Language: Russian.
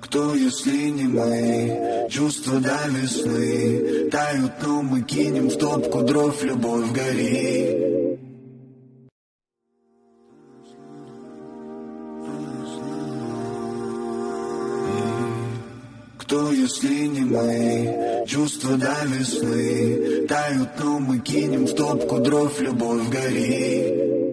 Кто, если не мы? Чувства до весны тают, но мы кинем в топку дров, любовь горит. Кто, если не мы? Чувства до весны тают, но мы кинем в топку дров, любовь горит.